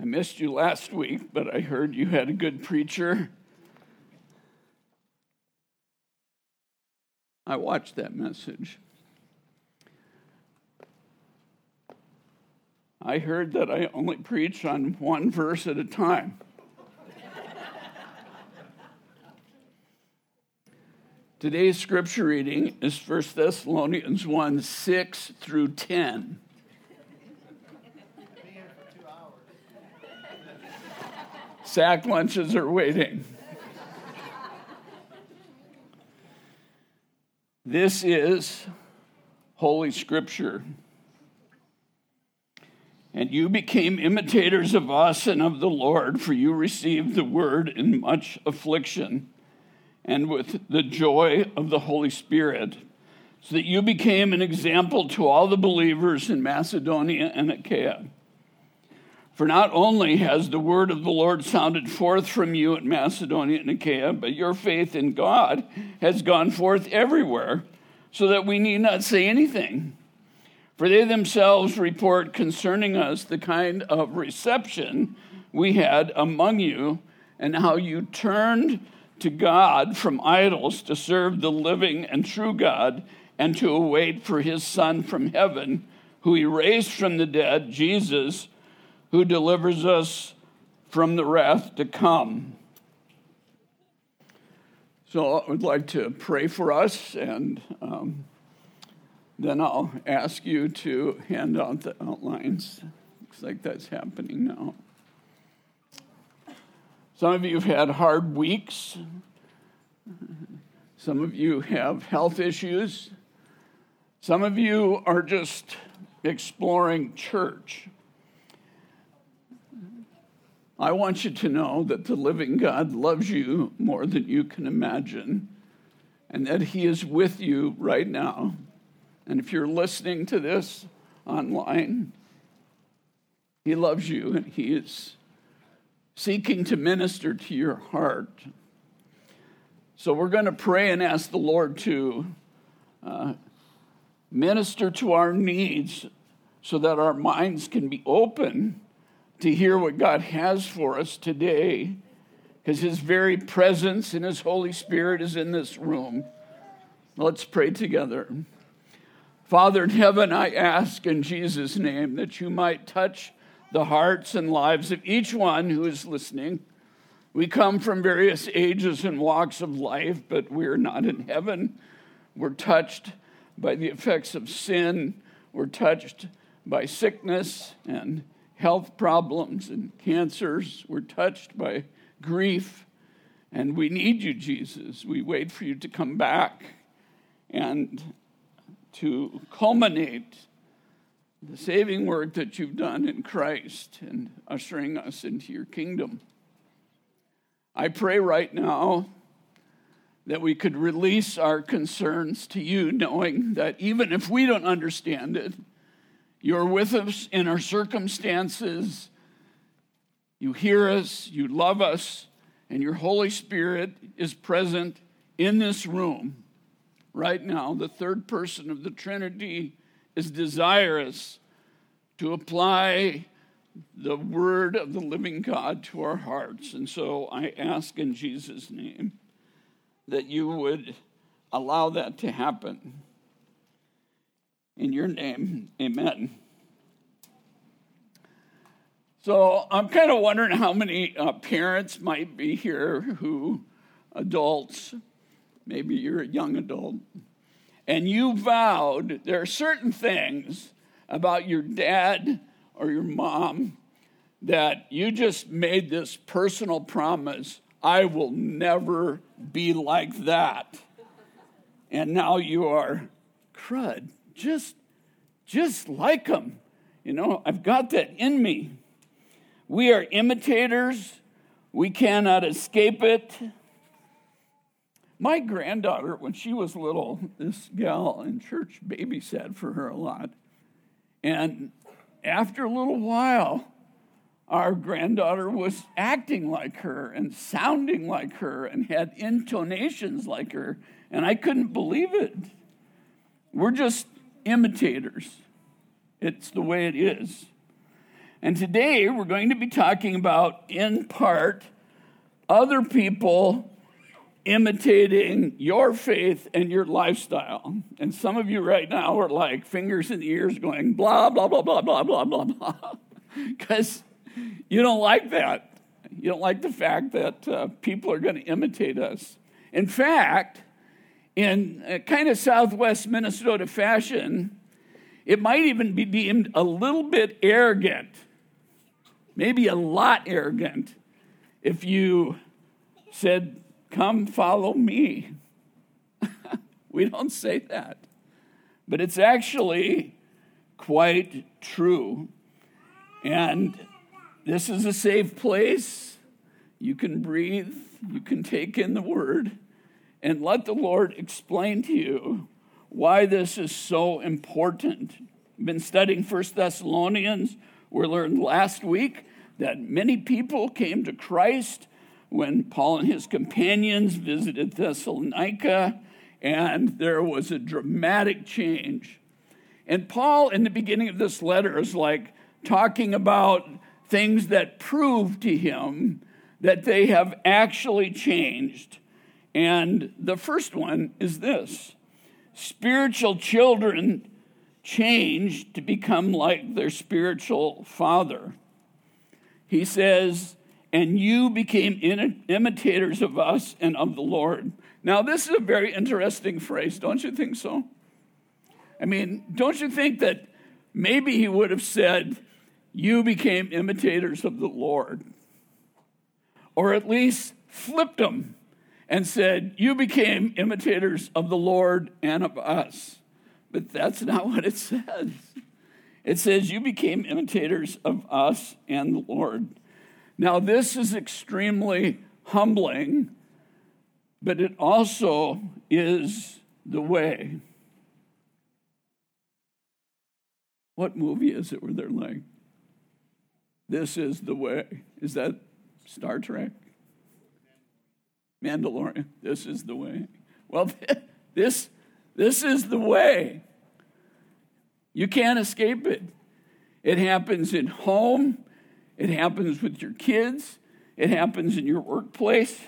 missed you last week, but I heard you had a good preacher. I watched that message. I heard that I only preach on one verse at a time. Today's scripture reading is 1 Thessalonians 1, 6 through 10. Sack lunches are waiting. This is Holy Scripture. And you became imitators of us and of the Lord, for you received the word in much affliction and with the joy of the Holy Spirit, so that you became an example to all the believers in Macedonia and Achaia. For not only has the word of the Lord sounded forth from you at Macedonia and Achaia, but your faith in God has gone forth everywhere, so that we need not say anything. For they themselves report concerning us the kind of reception we had among you, and how you turned to God from idols to serve the living and true God, and to await for his Son from heaven, who he raised from the dead, Jesus, who delivers us from the wrath to come. So I would like to pray for us, and then I'll ask you to hand out the outlines. Looks like that's happening now. Some of you have had hard weeks. Some of you have health issues. Some of you are just exploring church. I want you to know that the living God loves you more than you can imagine, and that he is with you right now. And if you're listening to this online, he loves you, and he is seeking to minister to your heart. So we're going to pray and ask the Lord to minister to our needs so that our minds can be open to hear what God has for us today, because his very presence and his Holy Spirit is in this room. Let's pray together. Father in heaven, I ask in Jesus' name that you might touch the hearts and lives of each one who is listening. We come from various ages and walks of life, but we're not in heaven. We're touched by the effects of sin. We're touched by sickness and health problems and cancers. We're touched by grief, and we need you, Jesus. We wait for you to come back and to culminate the saving work that you've done in Christ and ushering us into your kingdom. I pray right now that we could release our concerns to you, knowing that even if we don't understand it, you're with us in our circumstances. You hear us, you love us, and your Holy Spirit is present in this room right now. The third person of the Trinity is desirous to apply the word of the living God to our hearts. And so I ask in Jesus' name that you would allow that to happen. In your name, amen. So I'm kind of wondering how many parents might be here who, adults, maybe you're a young adult, and you vowed there are certain things about your dad or your mom that you just made this personal promise, I will never be like that. And now you are, crud, just like them. You know, I've got that in me. We are imitators. We cannot escape it. My granddaughter, when she was little, this gal in church babysat for her a lot. And after a little while, our granddaughter was acting like her and sounding like her and had intonations like her. And I couldn't believe it. We're just imitators. It's the way it is. And today we're going to be talking about, in part, other people imitating your faith and your lifestyle. And some of you right now are like fingers in the ears going blah, blah, blah, blah, blah, blah, blah, blah. Because you don't like that. You don't like the fact that people are going to imitate us. In fact, in kind of Southwest Minnesota fashion, it might even be deemed a little bit arrogant, maybe a lot arrogant, if you said, "Come follow me." We don't say that. But it's actually quite true. And this is a safe place. You can breathe. You can take in the word and let the Lord explain to you why this is so important. We've been studying 1 Thessalonians. We learned last week that many people came to Christ when Paul and his companions visited Thessalonica, and there was a dramatic change. And Paul, in the beginning of this letter, is like talking about things that prove to him that they have actually changed. And the first one is this: spiritual children change to become like their spiritual father. He says, "And you became imitators of us and of the Lord." Now, this is a very interesting phrase, don't you think so? I mean, don't you think that maybe he would have said, "You became imitators of the Lord"? Or at least flipped them and said, "You became imitators of the Lord and of us." But that's not what it says. It says, "You became imitators of us and the Lord." Now, this is extremely humbling, but it also is the way. What movie is it where they're like, "This is the way"? Is that Star Trek? Mandalorian. This is the way. Well, this is the way. You can't escape it. It happens in home. It happens with your kids. It happens in your workplace.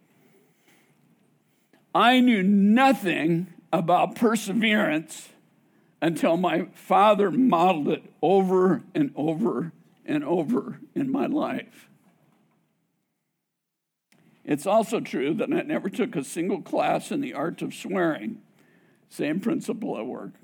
I knew nothing about perseverance until my father modeled it over and over and over in my life. It's also true that I never took a single class in the art of swearing. Same principle at work.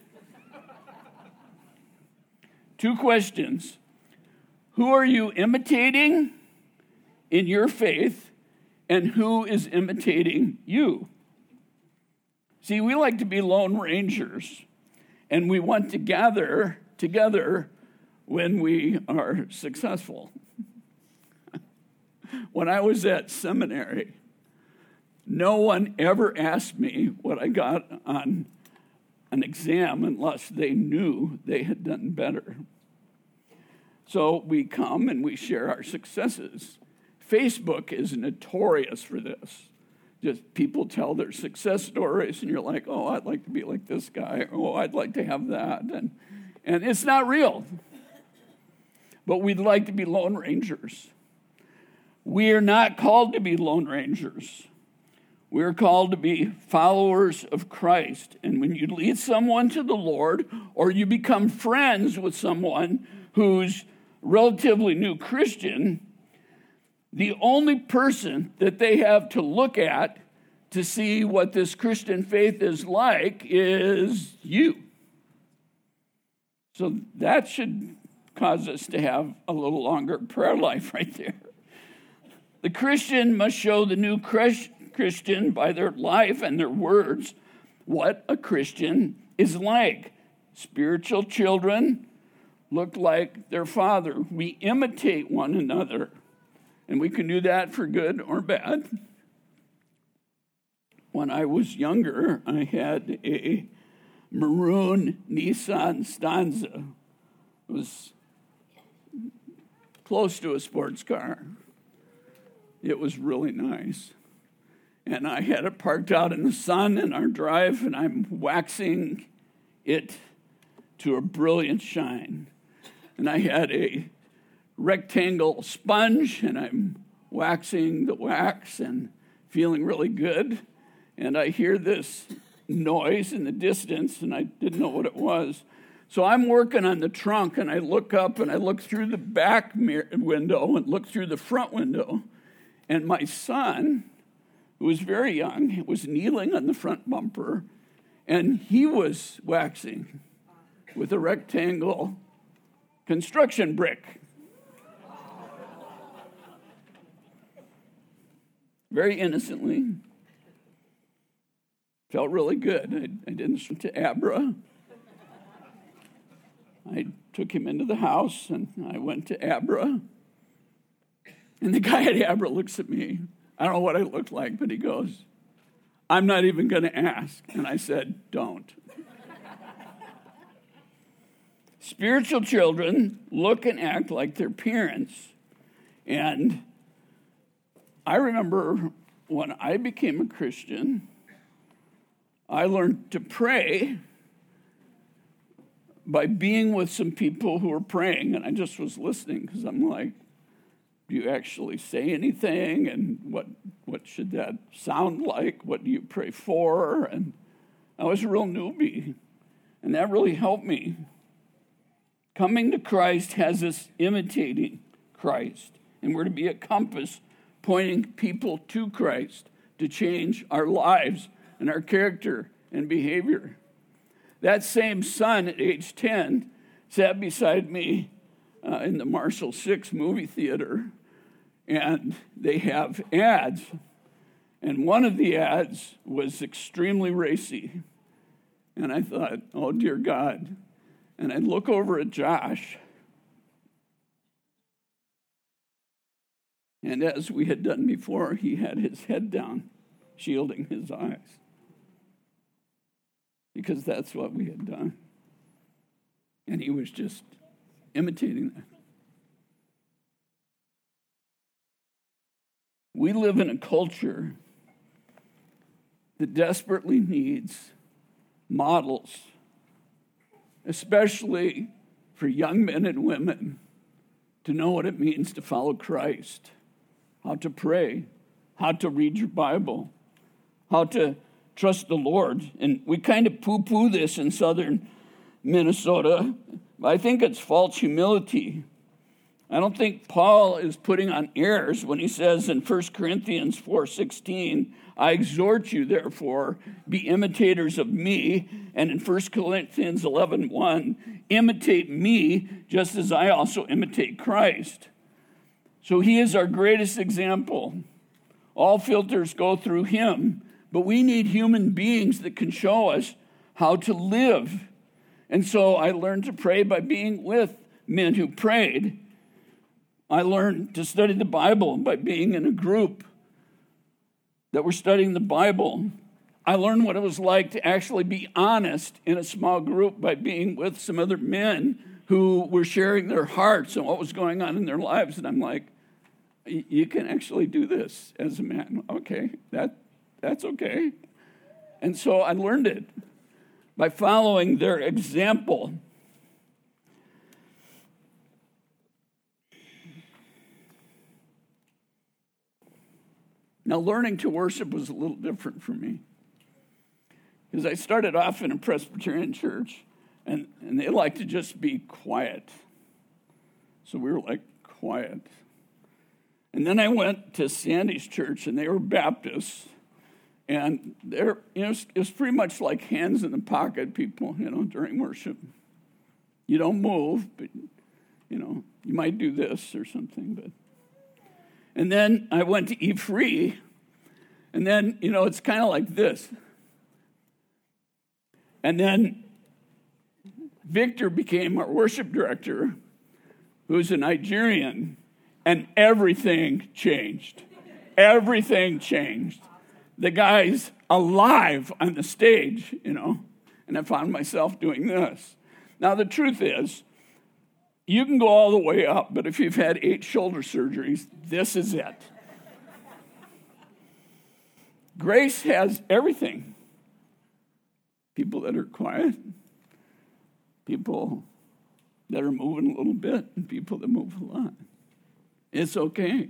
2 questions. Who are you imitating in your faith, and who is imitating you? See, we like to be lone rangers, and we want to gather together when we are successful. When I was at seminary, no one ever asked me what I got on an exam unless they knew they had done better. So we come and we share our successes. Facebook is notorious for this. Just people tell their success stories, and you're like, "Oh, I'd like to be like this guy." "Oh, I'd like to have that." And it's not real. But we'd like to be lone rangers. We are not called to be lone rangers. We're called to be followers of Christ. And when you lead someone to the Lord, or you become friends with someone who's relatively new Christian, the only person that they have to look at to see what this Christian faith is like is you. So that should cause us to have a little longer prayer life right there. The Christian must show the new Christian by their life and their words what a Christian is like. Spiritual children look like their father. We imitate one another, and we can do that for good or bad. When I was younger, I had a maroon Nissan Stanza. It was close to a sports car. It was really nice. And I had it parked out in the sun in our drive, and I'm waxing it to a brilliant shine. And I had a rectangle sponge, and I'm waxing the wax and feeling really good. And I hear this noise in the distance, and I didn't know what it was. So I'm working on the trunk, and I look up, and I look through the back window and look through the front window. And my son, who was very young, was kneeling on the front bumper, and he was waxing with a rectangle construction brick. Very innocently. Felt really good. I didn't swim to Abra. I took him into the house, and I went to Abra. And the guy at Abra looks at me. I don't know what I looked like, but he goes, "I'm not even going to ask." And I said, "Don't." Spiritual children look and act like their parents. And I remember when I became a Christian, I learned to pray by being with some people who were praying, and I just was listening because I'm like, do you actually say anything? And what should that sound like? What do you pray for? And I was a real newbie, and that really helped me. Coming to Christ has us imitating Christ, and we're to be a compass pointing people to Christ to change our lives and our character and behavior. That same son at age 10 sat beside me in the Marshall 6 movie theater, and they have ads. And one of the ads was extremely racy. And I thought, oh, dear God. And I'd look over at Josh. And as we had done before, he had his head down, shielding his eyes. Because that's what we had done. And he was just imitating that. We live in a culture that desperately needs models, especially for young men and women, to know what it means to follow Christ, how to pray, how to read your Bible, how to trust the Lord. And we kind of poo-poo this in southern Minnesota, but I think it's false humility. I don't think Paul is putting on airs when he says in 1 Corinthians 4:16, I exhort you, therefore, be imitators of me. And in 1 Corinthians 11:1, imitate me just as I also imitate Christ. So he is our greatest example. All filters go through him, but we need human beings that can show us how to live. And so I learned to pray by being with men who prayed. I learned to study the Bible by being in a group that were studying the Bible. I learned what it was like to actually be honest in a small group by being with some other men who were sharing their hearts and what was going on in their lives. And I'm like, you can actually do this as a man. Okay, that's okay. And so I learned it by following their example. Now, learning to worship was a little different for me, because I started off in a Presbyterian church, and they like to just be quiet. So we were like quiet. And then I went to Sandy's church, and they were Baptists, and they're, it was pretty much like hands in the pocket people, during worship. You don't move, but, you might do this or something, but. And then I went to E-Free, and then, it's kind of like this. And then Victor became our worship director, who's a Nigerian, and everything changed. Everything changed. The guy's alive on the stage, and I found myself doing this. Now, the truth is, you can go all the way up, but if you've had 8 shoulder surgeries, this is it. Grace has everything. People that are quiet, people that are moving a little bit and people that move a lot. It's okay.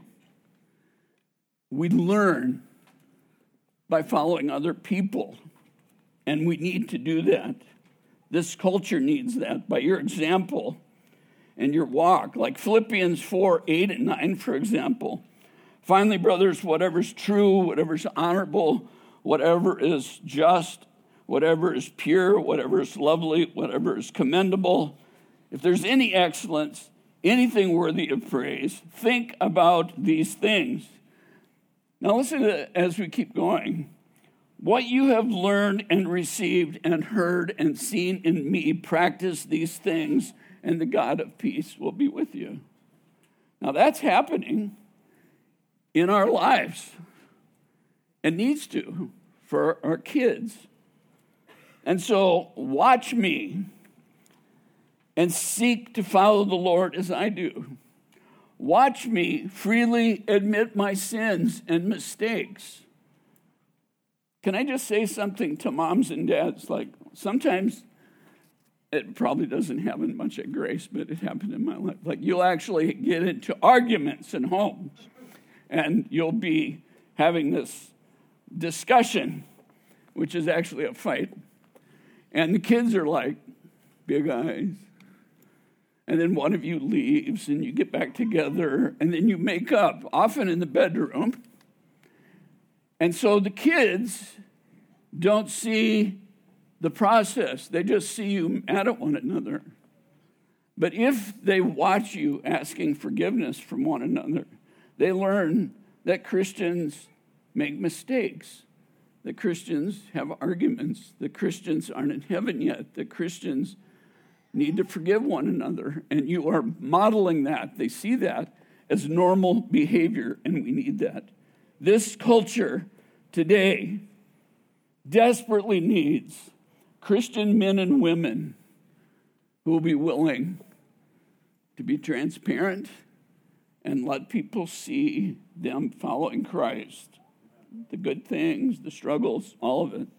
We learn by following other people, and we need to do that. This culture needs that. By your example and your walk, like Philippians 4:8-9, for example. Finally, brothers, whatever's true, whatever's honorable, whatever is just, whatever is pure, whatever is lovely, whatever is commendable, if there's any excellence, anything worthy of praise, think about these things. Now listen to as we keep going. What you have learned and received and heard and seen in me, practice these things, and the God of peace will be with you. Now that's happening in our lives and needs to for our kids. And so watch me and seek to follow the Lord as I do. Watch me freely admit my sins and mistakes. Can I just say something to moms and dads? Like, sometimes it probably doesn't happen much at Grace, but it happened in my life. Like, you'll actually get into arguments in homes, and you'll be having this discussion, which is actually a fight. And the kids are like, big eyes. And then one of you leaves, and you get back together, and then you make up, often in the bedroom. And so the kids don't see the process. They just see you mad at one another. But if they watch you asking forgiveness from one another, they learn that Christians make mistakes, that Christians have arguments, that Christians aren't in heaven yet, that Christians need to forgive one another. And you are modeling that. They see that as normal behavior, and we need that. This culture today desperately needs Christian men and women who will be willing to be transparent and let people see them following Christ. The good things, the struggles, all of it.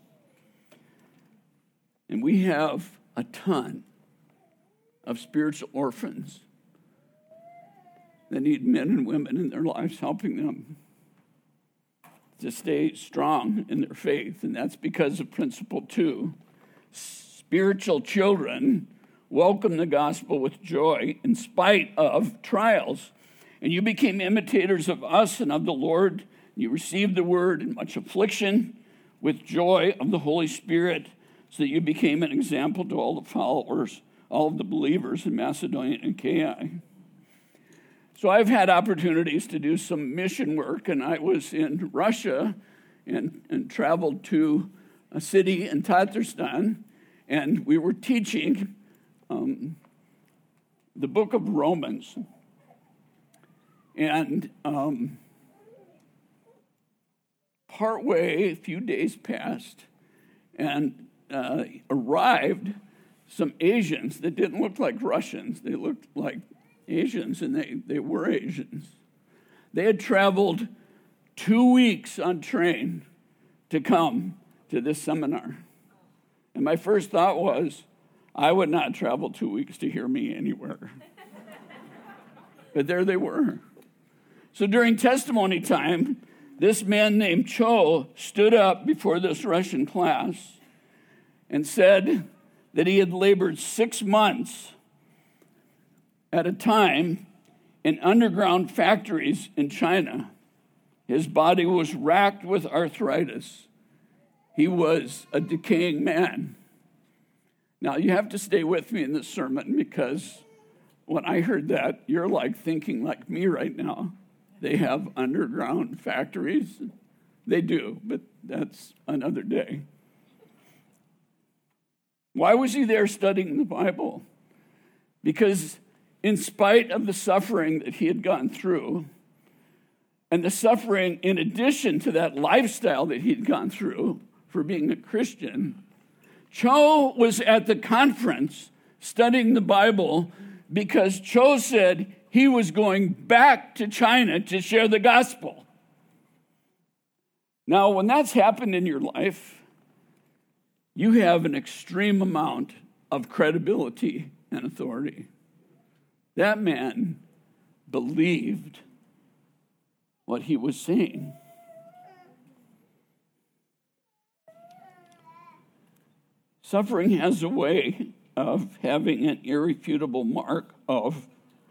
And we have a ton of spiritual orphans that need men and women in their lives helping them to stay strong in their faith. And that's because of principle 2. Spiritual children welcome the gospel with joy in spite of trials. And you became imitators of us and of the Lord. You received the word in much affliction with joy of the Holy Spirit, so that you became an example to all the followers, all of the believers in Macedonia and Achaia. So I've had opportunities to do some mission work, and I was in Russia and traveled to a city in Tatarstan, and we were teaching the book of Romans. And partway, a few days passed, and arrived some Asians that didn't look like Russians. They looked like Asians, and they were Asians. They had traveled 2 weeks on train to come to this seminar. And my first thought was, I would not travel 2 weeks to hear me anywhere. But there they were. So during testimony time, this man named Cho stood up before this Russian class and said that he had labored 6 months at a time in underground factories in China. His body was racked with arthritis. He was a decaying man. Now, you have to stay with me in this sermon, because when I heard that, you're like thinking like me right now. They have underground factories. They do, but that's another day. Why was he there studying the Bible? Because in spite of the suffering that he had gone through, and the suffering in addition to that lifestyle that he'd gone through for being a Christian, Cho was at the conference studying the Bible because Cho said he was going back to China to share the gospel. Now, when that's happened in your life, you have an extreme amount of credibility and authority. That man believed what he was saying. Suffering has a way of having an irrefutable mark of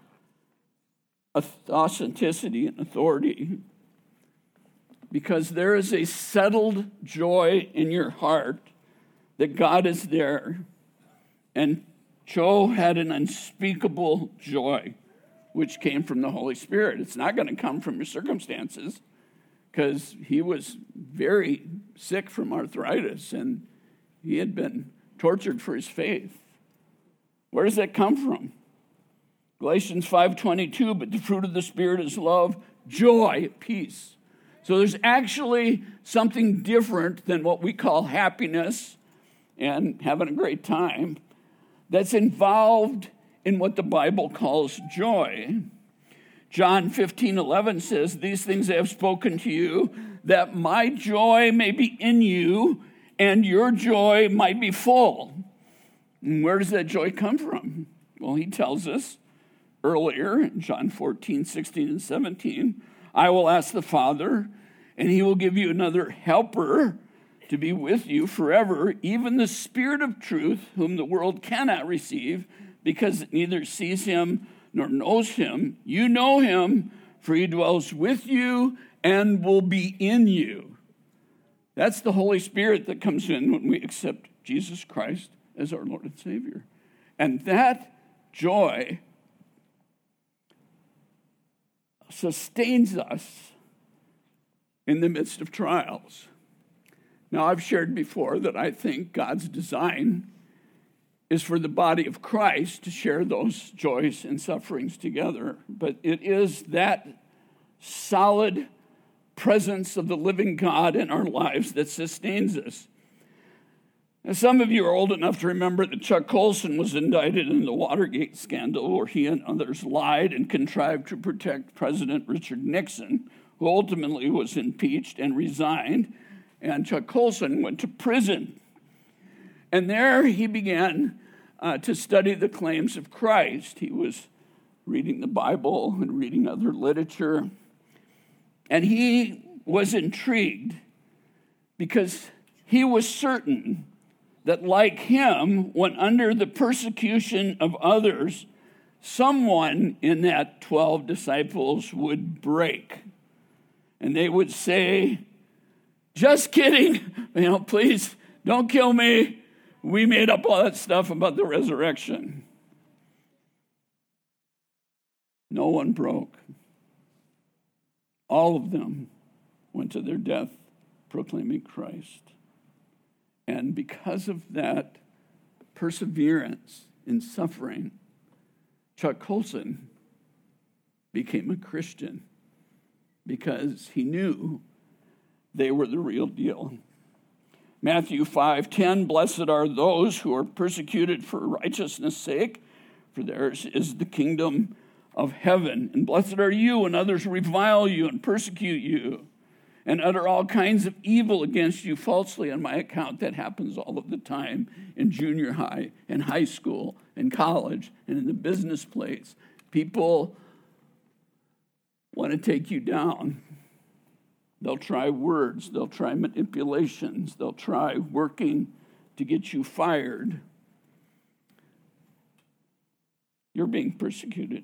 authenticity and authority, because there is a settled joy in your heart that God is there. And Joe had an unspeakable joy, which came from the Holy Spirit. It's not going to come from your circumstances, because he was very sick from arthritis and he had been tortured for his faith. Where does that come from? Galatians 5:22, but the fruit of the Spirit is love, joy, peace. So there's actually something different than what we call happiness and having a great time that's involved in what the Bible calls joy. John 15:11 says, these things I have spoken to you, that my joy may be in you and your joy might be full. And where does that joy come from? Well, he tells us earlier in John 14:16 and 17, I will ask the Father, and he will give you another helper to be with you forever, even the Spirit of truth, whom the world cannot receive, because it neither sees him nor knows him. You know him, for he dwells with you and will be in you. That's the Holy Spirit that comes in when we accept Jesus Christ as our Lord and Savior. And that joy sustains us in the midst of trials. Now, I've shared before that I think God's design is for the body of Christ to share those joys and sufferings together. But it is that solid presence of the living God in our lives that sustains us. Now, some of you are old enough to remember that Chuck Colson was indicted in the Watergate scandal, where he and others lied and contrived to protect President Richard Nixon, who ultimately was impeached and resigned, and Chuck Colson went to prison. And there he began to study the claims of Christ. He was reading the Bible and reading other literature, and he was intrigued because he was certain that, like him, when under the persecution of others, someone in that 12 disciples would break. And they would say, just kidding, please don't kill me. We made up all that stuff about the resurrection. No one broke. All of them went to their death proclaiming Christ. And because of that perseverance in suffering, Chuck Colson became a Christian because he knew they were the real deal. Matthew 5:10, blessed are those who are persecuted for righteousness' sake, for theirs is the kingdom of heaven. And blessed are you when others revile you and persecute you and utter all kinds of evil against you falsely on my account. That happens all of the time in junior high and high school and college and in the business place. People want to take you down. They'll try words. They'll try manipulations. They'll try working to get you fired. You're being persecuted.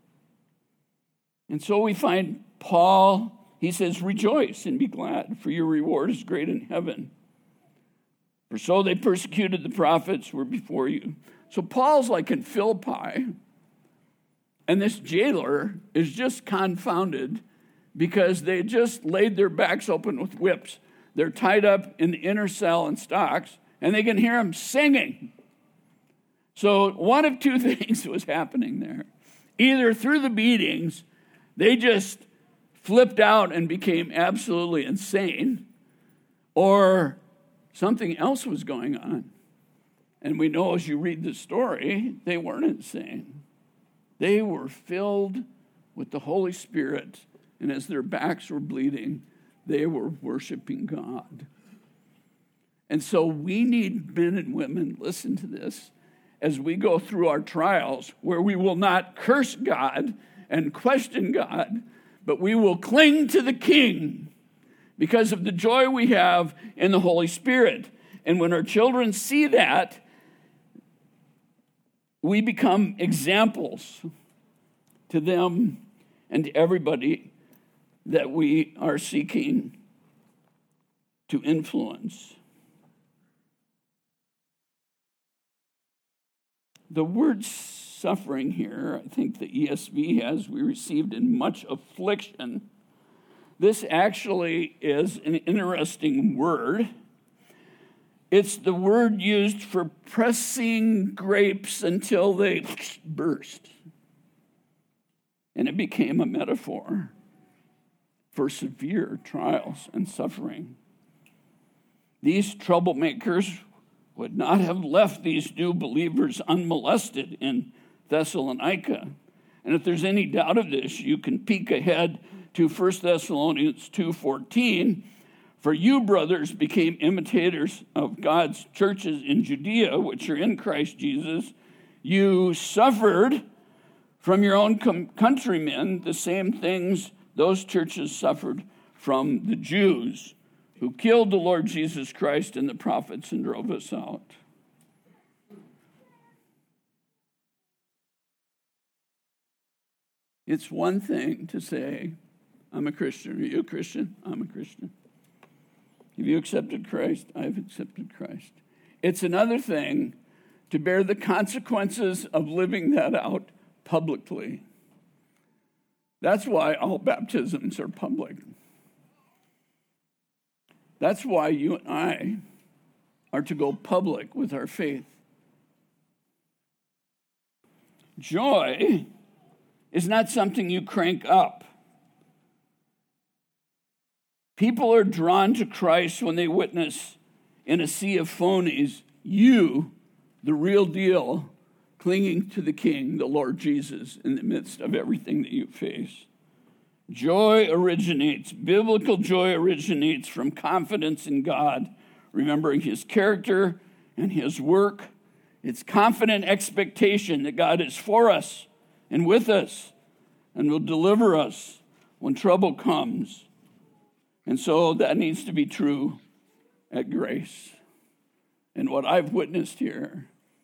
And so we find Paul, he says, rejoice and be glad, for your reward is great in heaven. For so they persecuted the prophets who were before you. So Paul's like in Philippi, and this jailer is just confounded because they just laid their backs open with whips. They're tied up in the inner cell in stocks, and they can hear them singing. So one of two things was happening there. Either through the beatings, they just flipped out and became absolutely insane, or something else was going on. And we know as you read the story, they weren't insane. They were filled with the Holy Spirit, and as their backs were bleeding, they were worshiping God. And so we need men and women, listen to this, as we go through our trials, where we will not curse God and question God, but we will cling to the King because of the joy we have in the Holy Spirit. And when our children see that, we become examples to them and to everybody that we are seeking to influence. The word suffering here, I think the ESV has, we received in much affliction. This actually is an interesting word. It's the word used for pressing grapes until they burst. And it became a metaphor for severe trials and suffering. These troublemakers would not have left these new believers unmolested in Thessalonica. And if there's any doubt of this, you can peek ahead to 1 Thessalonians 2:14. For you, brothers, became imitators of God's churches in Judea, which are in Christ Jesus. You suffered from your own countrymen the same things those churches suffered from the Jews, who killed the Lord Jesus Christ and the prophets and drove us out. It's one thing to say, I'm a Christian. Are you a Christian? I'm a Christian. Have you accepted Christ? I've accepted Christ. It's another thing to bear the consequences of living that out publicly. That's why all baptisms are public. That's why you and I are to go public with our faith. Joy is not something you crank up. People are drawn to Christ when they witness in a sea of phonies, you, the real deal, clinging to the King, the Lord Jesus, in the midst of everything that you face. Biblical joy originates from confidence in God, remembering his character and his work. It's confident expectation that God is for us and with us and will deliver us when trouble comes. And so that needs to be true at Grace. And what I've witnessed here,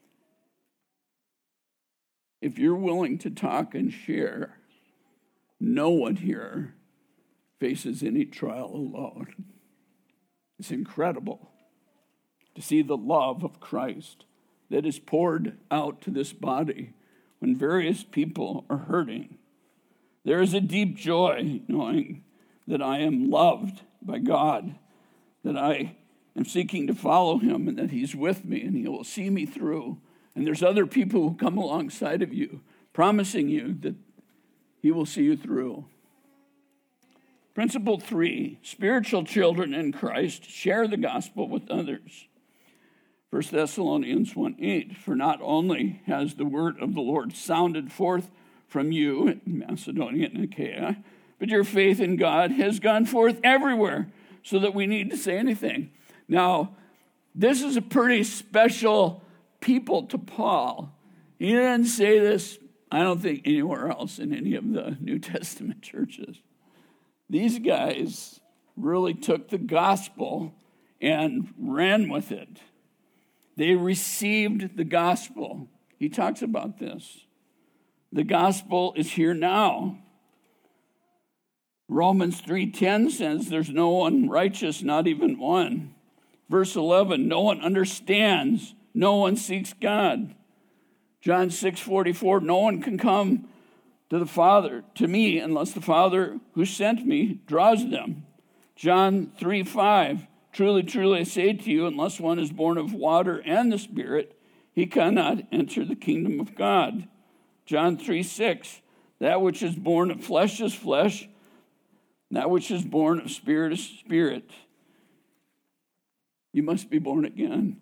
if you're willing to talk and share, no one here faces any trial alone. It's incredible to see the love of Christ that is poured out to this body when various people are hurting. There is a deep joy knowing that I am loved by God, that I am seeking to follow him, and that he's with me and he will see me through. And there's other people who come alongside of you, promising you that he will see you through. Principle 3, spiritual children in Christ share the gospel with others. 1 Thessalonians 1:8, for not only has the word of the Lord sounded forth from you in Macedonia and Achaia, but your faith in God has gone forth everywhere, so that we need to say anything. Now, this is a pretty special people to Paul. He didn't say this, I don't think, anywhere else in any of the New Testament churches. These guys really took the gospel and ran with it. They received the gospel. He talks about this. The gospel is here now. Romans 3:10 says there's no one righteous, not even one. Verse 11, no one understands, no one seeks God. John 6:44, no one can come to me, unless the Father who sent me draws them. John 3:5, truly, truly I say to you, unless one is born of water and the Spirit, he cannot enter the kingdom of God. John 3:6, that which is born of flesh is flesh, that which is born of spirit is spirit. You must be born again.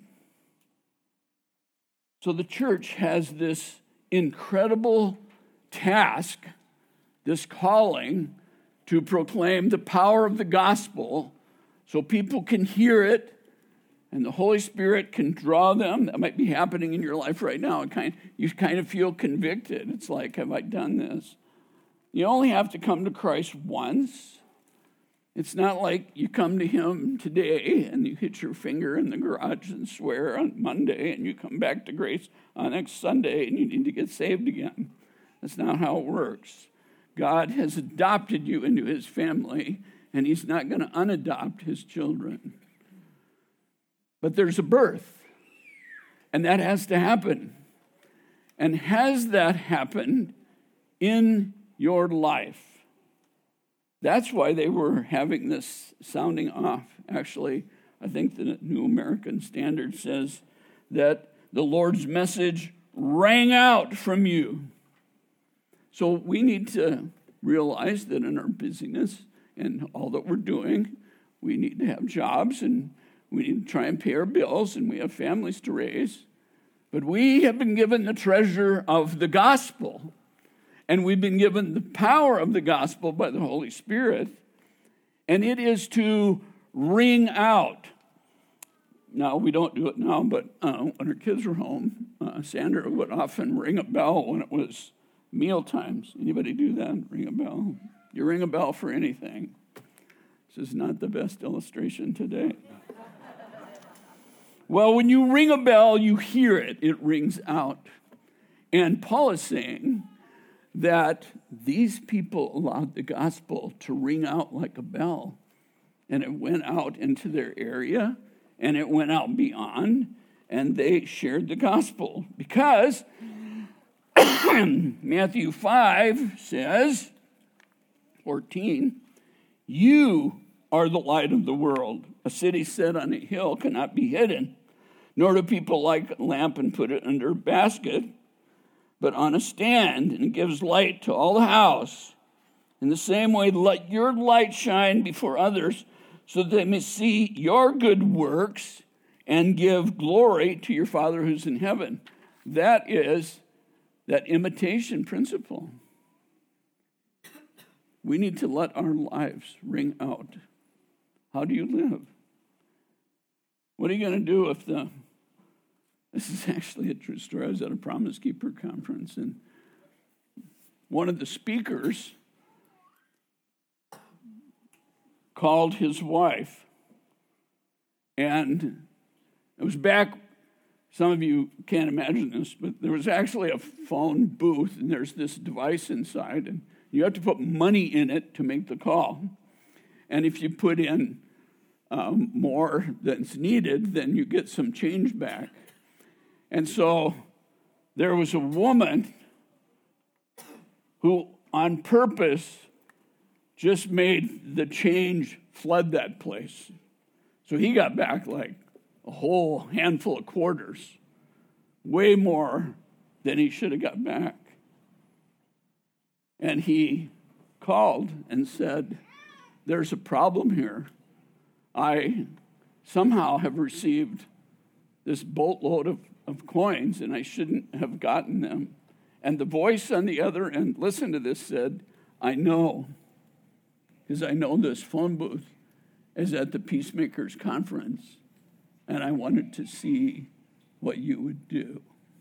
So the church has this incredible task, this calling to proclaim the power of the gospel so people can hear it And the Holy Spirit can draw them. That might be happening in your life right now. You kind of feel convicted. It's like, have I done this? You only have to come to Christ once. It's not like you come to him today and you hit your finger in the garage and swear on Monday and you come back to grace on next Sunday and you need to get saved again. That's not how it works. God has adopted you into his family, and he's not going to unadopt his children. But there's a birth, and that has to happen. And has that happened in your life? That's why they were having this sounding off. Actually, I think the New American Standard says that the Lord's message rang out from you. So we need to realize that in our busyness and all that we're doing, we need to have jobs and we need to try and pay our bills and we have families to raise. But we have been given the treasure of the gospel, and we've been given the power of the gospel by the Holy Spirit, and it is to ring out. Now, we don't do it now, but when our kids were home, Sandra would often ring a bell when it was meal times. Anybody do that? Ring a bell? You ring a bell for anything. This is not the best illustration today. Well, when you ring a bell, you hear it. It rings out. And Paul is saying that these people allowed the gospel to ring out like a bell. And it went out into their area, and it went out beyond, and they shared the gospel. Because Matthew 5 says, 14, you are the light of the world. A city set on a hill cannot be hidden, nor do people light a lamp and put it under a basket, but on a stand, and it gives light to all the house. In the same way, let your light shine before others, so that they may see your good works and give glory to your Father who's in heaven. That is that imitation principle. We need to let our lives ring out. How do you live? What are you going to do if this is actually a true story. I was at a Promise Keeper conference, and one of the speakers called his wife, and it was back. Some of you can't imagine this, but there was actually a phone booth, and there's this device inside, and you have to put money in it to make the call. And if you put in more than's needed, then you get some change back. And so there was a woman who, on purpose, just made the change flood that place. So he got back like a whole handful of quarters, way more than he should have got back. And he called and said, there's a problem here. I somehow have received this boatload of coins, and I shouldn't have gotten them. And the voice on the other end, listen to this, said, I know, because I know this phone booth is at the Peacemakers Conference, and I wanted to see what you would do.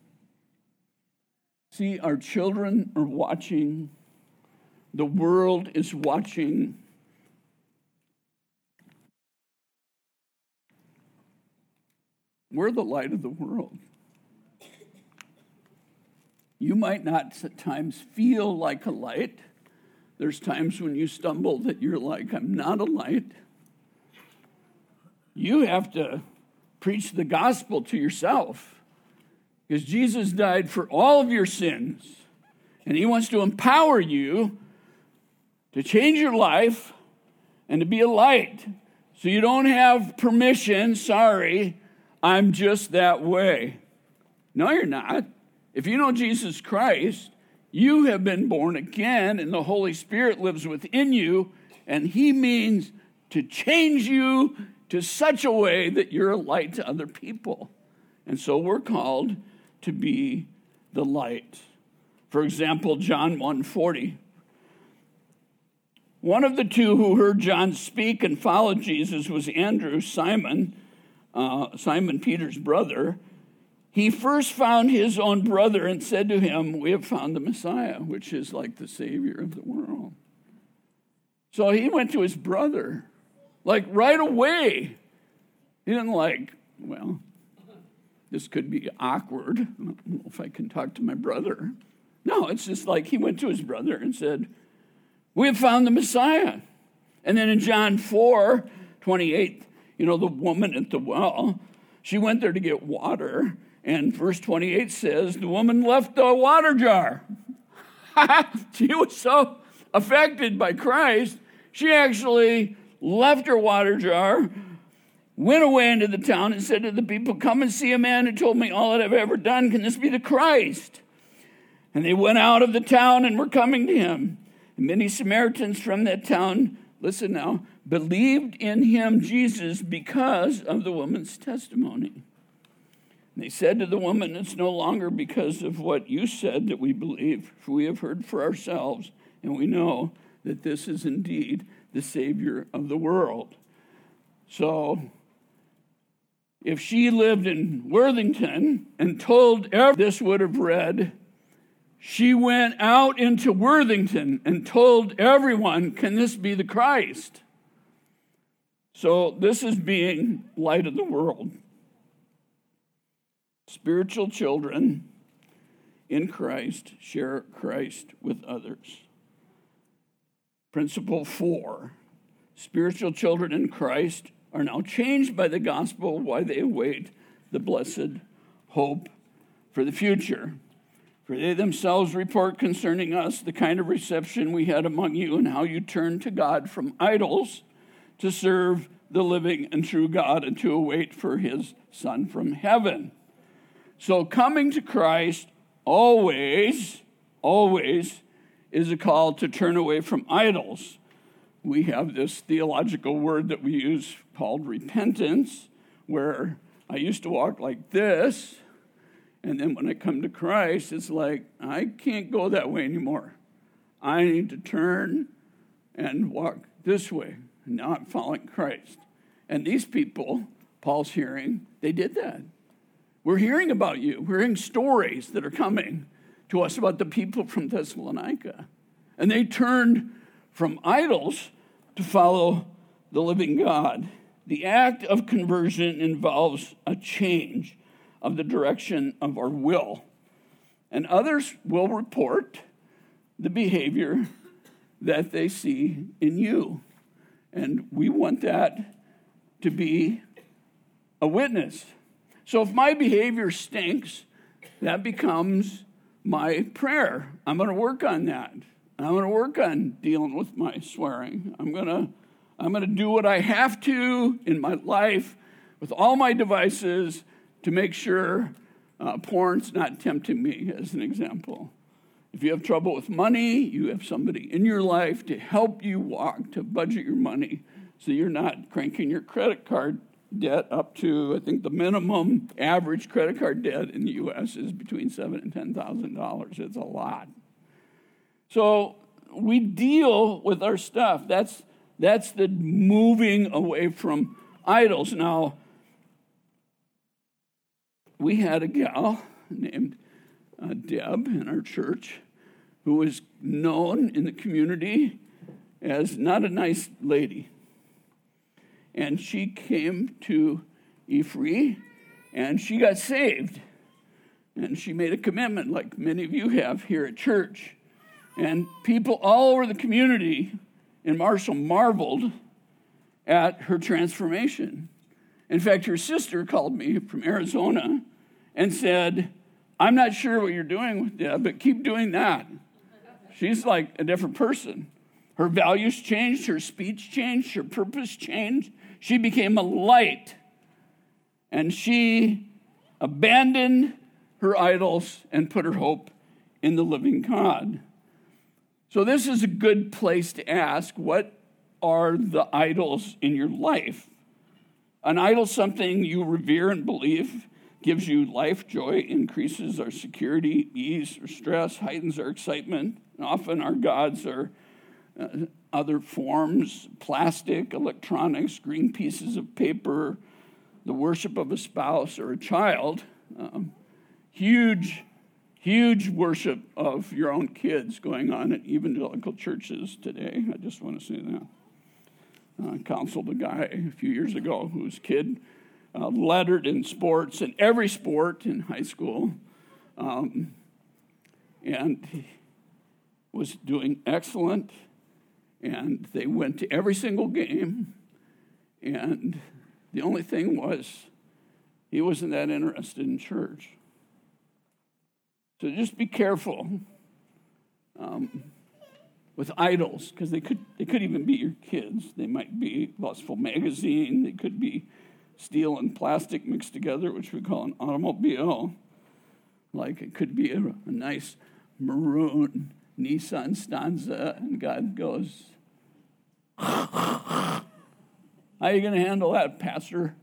See, our children are watching. The world is watching. We're the light of the world. You might not at times feel like a light. There's times when you stumble that you're like, I'm not a light. You have to preach the gospel to yourself, because Jesus died for all of your sins, and he wants to empower you to change your life and to be a light. So you don't have permission, sorry, I'm just that way. No, you're not. If you know Jesus Christ, you have been born again, and the Holy Spirit lives within you, and he means to change you to such a way that you're a light to other people. And so we're called to be the light. For example, John 1:40. One of the two who heard John speak and followed Jesus was Andrew, Simon, Simon Peter's brother, he first found his own brother and said to him, "We have found the Messiah," which is like the Savior of the world. So he went to his brother, like right away. He didn't well, this could be awkward. I don't know if I can talk to my brother. No, it's just like he went to his brother and said, "We have found the Messiah." And then in John 4:28, the woman at the well, she went there to get water. And verse 28 says, the woman left the water jar. She was so affected by Christ, she actually left her water jar, went away into the town and said to the people, "Come and see a man who told me all that I've ever done. Can this be the Christ?" And they went out of the town and were coming to him. And many Samaritans from that town, listen now, believed in him, Jesus, because of the woman's testimony. And they said to the woman, "It's no longer because of what you said that we believe, for we have heard for ourselves, and we know that this is indeed the Savior of the world." So, if she lived in Worthington and told this would have read, she went out into Worthington and told everyone, "Can this be the Christ?" So this is being light of the world. Spiritual children in Christ share Christ with others. Principle 4, spiritual children in Christ are now changed by the gospel while they await the blessed hope for the future. For they themselves report concerning us the kind of reception we had among you and how you turned to God from idols to serve the living and true God and to await for his Son from heaven. So coming to Christ always is a call to turn away from idols. We have this theological word that we use called repentance, where I used to walk like this, and then when I come to Christ, it's like, I can't go that way anymore. I need to turn and walk this way. And now I'm following Christ. And these people, Paul's hearing, they did that. We're hearing about you. We're hearing stories that are coming to us about the people from Thessalonica. And they turned from idols to follow the living God. The act of conversion involves a change of the direction of our will. And others will report the behavior that they see in you. And we want that to be a witness. So if my behavior stinks, that becomes my prayer. I'm going to work on that. I'm going to work on dealing with my swearing. I'm going to do what I have to in my life with all my devices to make sure porn's not tempting me, as an example. If you have trouble with money, you have somebody in your life to help you walk, to budget your money, so you're not cranking your credit card debt up to, I think the minimum average credit card debt in the U.S. is between $7,000 and $10,000. It's a lot. So we deal with our stuff. That's the moving away from idols. Now, we had a gal named Deb in our church who was known in the community as not a nice lady. And she came to Efree, and she got saved. And she made a commitment, like many of you have here at church. And people all over the community in Marshall marveled at her transformation. In fact, her sister called me from Arizona and said, "I'm not sure what you're doing with Deb, but keep doing that. She's like a different person. Her values changed, her speech changed, her purpose changed. She became a light, and she abandoned her idols and put her hope in the living God." So this is a good place to ask, what are the idols in your life? An idol, something you revere and believe, gives you life, joy, increases our security, ease, or stress, heightens our excitement. And often our gods are other forms, plastic, electronics, green pieces of paper, the worship of a spouse or a child. Huge worship of your own kids going on at evangelical churches today. I just want to say that. I counseled a guy a few years ago whose kid lettered in sports, in every sport in high school, and he was doing excellent, and they went to every single game, and the only thing was he wasn't that interested in church. So just be careful with idols, because they could even be your kids. They might be Lustful Magazine. They could be steel and plastic mixed together, which we call an automobile. Like it could be a nice maroon Nissan Stanza, and God goes, how are you going to handle that, Pastor?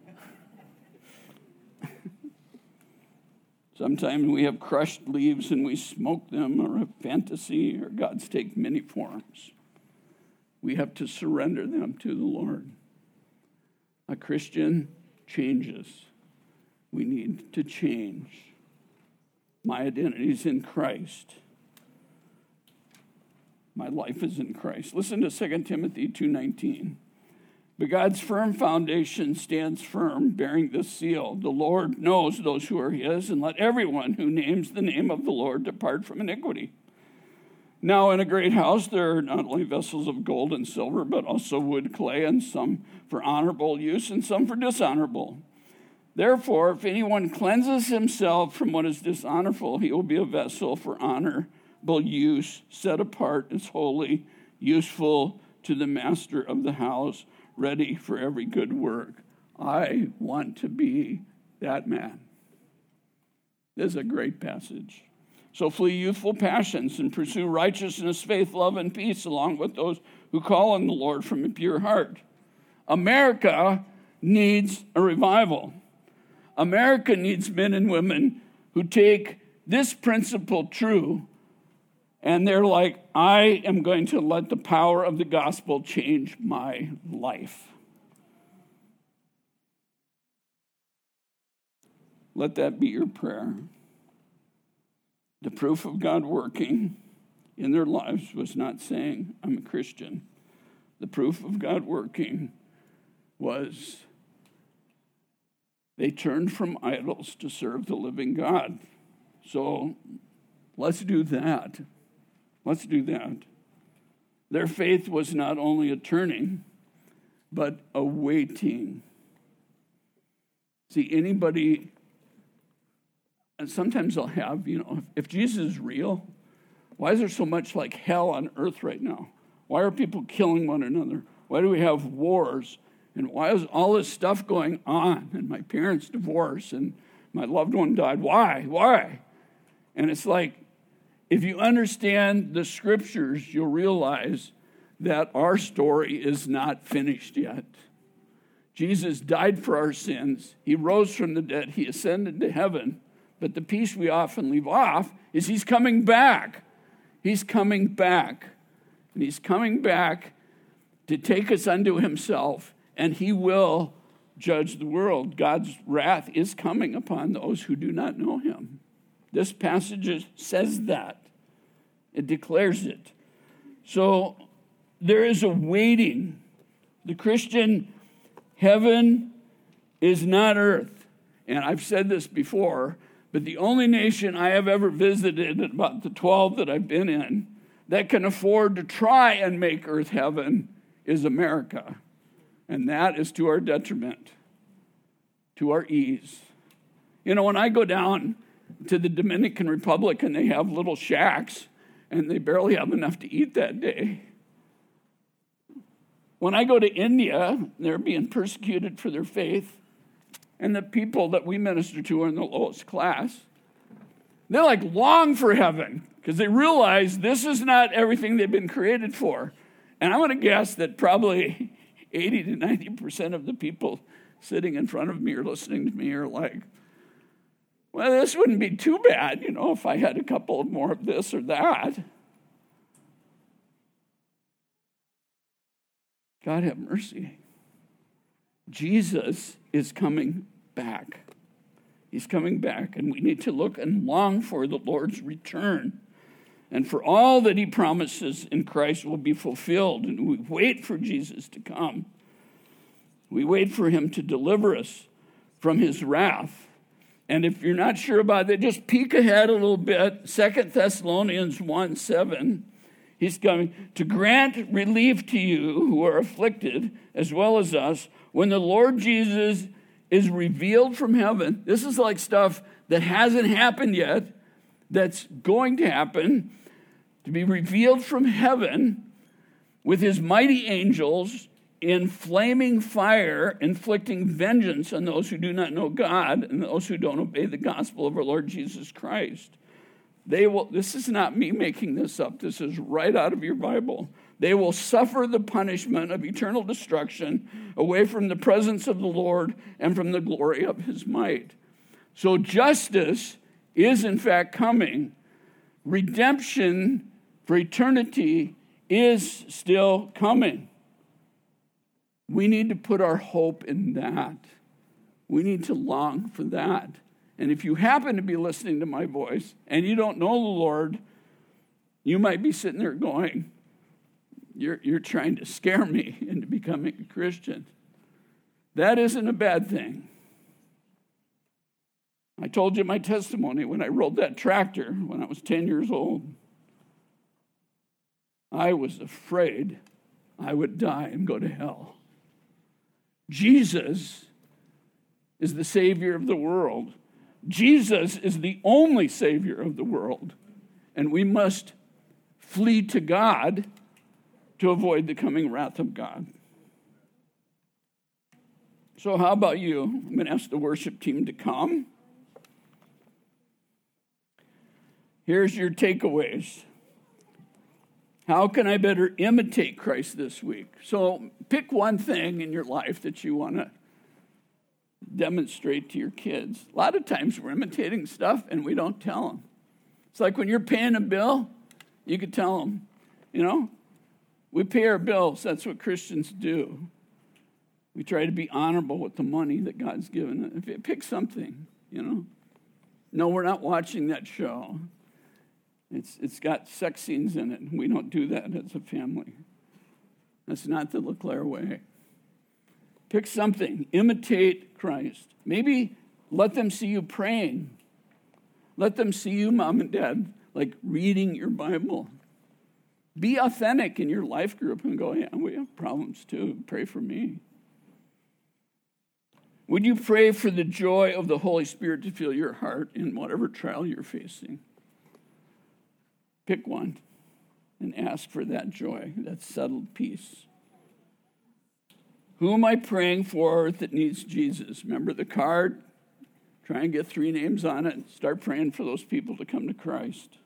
Sometimes we have crushed leaves and we smoke them, or a fantasy, or gods take many forms. We have to surrender them to the Lord. A Christian changes. We need to change. My identity is in Christ. My life is in Christ. Listen to 2 Timothy 2:19. But God's firm foundation stands firm, bearing this seal. The Lord knows those who are his, and let everyone who names the name of the Lord depart from iniquity. Now in a great house there are not only vessels of gold and silver, but also wood, clay, and some for honorable use and some for dishonorable. Therefore, if anyone cleanses himself from what is dishonorable, he will be a vessel for honorable use, set apart as holy, useful to the master of the house, ready for every good work. I want to be that man. This is a great passage. So flee youthful passions and pursue righteousness, faith, love, and peace, along with those who call on the Lord from a pure heart. America needs a revival. America needs men and women who take this principle true, and they're like, I am going to let the power of the gospel change my life. Let that be your prayer. The proof of God working in their lives was not saying, I'm a Christian. The proof of God working was they turned from idols to serve the living God. So let's do that. Let's do that. Their faith was not only a turning, but a waiting. See, anybody, and sometimes I'll have, if Jesus is real, why is there so much like hell on earth right now? Why are people killing one another? Why do we have wars? And why is all this stuff going on? And my parents divorced and my loved one died. Why? And it's like, if you understand the scriptures, you'll realize that our story is not finished yet. Jesus died for our sins. He rose from the dead. He ascended to heaven. But the piece we often leave off is he's coming back. He's coming back. And he's coming back to take us unto himself, and he will judge the world. God's wrath is coming upon those who do not know him. This passage says that. It declares it. So there is a waiting. The Christian heaven is not earth. And I've said this before, but the only nation I have ever visited, about the 12 that I've been in, that can afford to try and make earth heaven is America. And that is to our detriment, to our ease. When I go down to the Dominican Republic and they have little shacks and they barely have enough to eat that day. When I go to India, they're being persecuted for their faith, and the people that we minister to are in the lowest class. They long for heaven because they realize this is not everything they've been created for. And I'm going to guess that probably 80 to 90% of the people sitting in front of me or listening to me are like, well, this wouldn't be too bad, if I had a couple more of this or that. God have mercy. Jesus is coming back. He's coming back, and we need to look and long for the Lord's return. And for all that he promises in Christ will be fulfilled. And we wait for Jesus to come. We wait for him to deliver us from his wrath. And if you're not sure about that, just peek ahead a little bit. 2 Thessalonians 1:7. He's coming to grant relief to you who are afflicted, as well as us, when the Lord Jesus is revealed from heaven. This is like stuff that hasn't happened yet, that's going to happen, to be revealed from heaven with his mighty angels in flaming fire, inflicting vengeance on those who do not know God and those who don't obey the gospel of our Lord Jesus Christ. This is not me making this up. This is right out of your Bible. They will suffer the punishment of eternal destruction away from the presence of the Lord and from the glory of his might. So justice is in fact coming. Redemption for eternity is still coming. We need to put our hope in that. We need to long for that. And if you happen to be listening to my voice and you don't know the Lord, you might be sitting there going, you're trying to scare me into becoming a Christian. That isn't a bad thing. I told you my testimony when I rode that tractor when I was 10 years old. I was afraid I would die and go to hell. Jesus is the Savior of the world. Jesus is the only Savior of the world. And we must flee to God to avoid the coming wrath of God. So how about you? I'm going to ask the worship team to come. Here's your takeaways. How can I better imitate Christ this week? So pick one thing in your life that you want to demonstrate to your kids. A lot of times we're imitating stuff and we don't tell them. It's like when you're paying a bill, you could tell them, we pay our bills. That's what Christians do. We try to be honorable with the money that God's given. Pick something, No, we're not watching that show. It's got sex scenes in it. We don't do that as a family. That's not the LeClaire way. Pick something. Imitate Christ. Maybe let them see you praying. Let them see you, mom and dad, like reading your Bible. Be authentic in your life group and go, yeah, we have problems too. Pray for me. Would you pray for the joy of the Holy Spirit to fill your heart in whatever trial you're facing? Pick one and ask for that joy, that settled peace. Who am I praying for that needs Jesus? Remember the card? Try and get 3 names on it. Start praying for those people to come to Christ.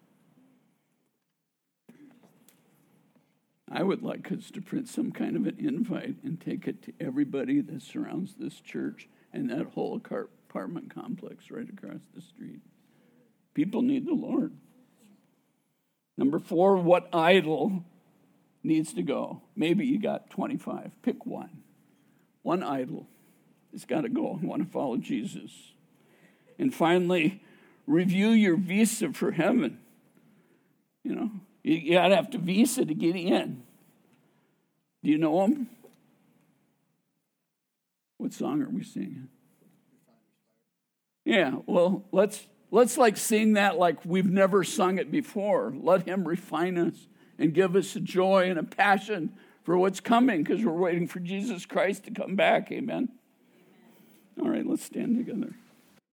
I would like us to print some kind of an invite and take it to everybody that surrounds this church and that whole apartment complex right across the street. People need the Lord. Number 4, what idol needs to go? Maybe you got 25. Pick one. One idol. It's got to go. I want to follow Jesus. And finally, review your visa for heaven. You got to have to visa to get in. Do you know them? What song are we singing? Yeah, well, let's like sing that like we've never sung it before. Let him refine us and give us a joy and a passion for what's coming because we're waiting for Jesus Christ to come back. Amen. All right, let's stand together.